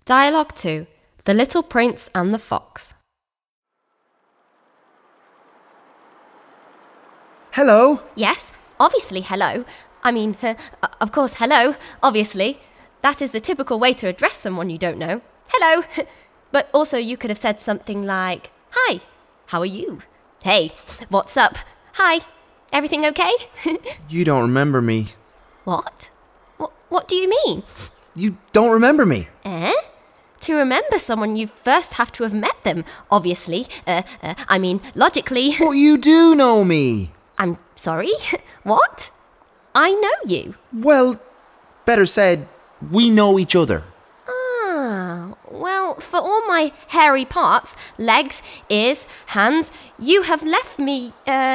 Dialogue 2. The Little Prince and the Fox. Hello. Yes, obviously hello. Of course hello, obviously. That is the typical way to address someone you don't know. Hello. But also you could have said something like, hi, how are you? Hey, what's up? Hi, everything okay? You don't remember me. What? What do you mean? You don't remember me. To remember someone, you first have to have met them, obviously. Logically. But you do know me. I'm sorry? What? I know you. Well, better said, we know each other. Well, for all my hairy parts, legs, ears, hands, you have left me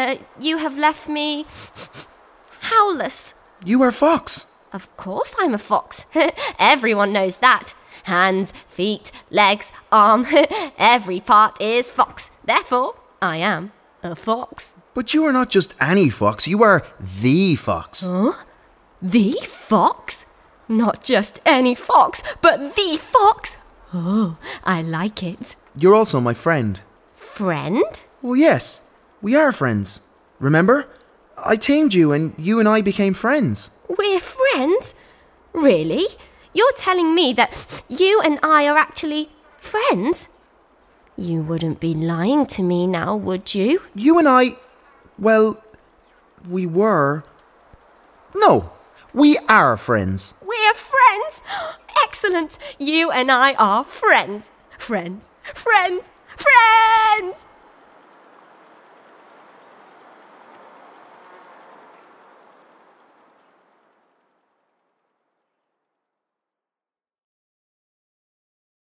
howless. You are Fox. Of course I'm a fox. Everyone knows that. Hands, feet, legs, arm, every part is fox. Therefore, I am a fox. But you are not just any fox, you are the fox. Huh? The fox? Not just any fox, but the fox? Oh, I like it. You're also my friend. Friend? Well, yes, we are friends. Remember? I tamed you and I became friends. We're friends? Really? You're telling me that you and I are actually friends? You wouldn't be lying to me now, would you? You and I, well, we were. No, we are friends. We're friends? Excellent! You and I are friends. Friends.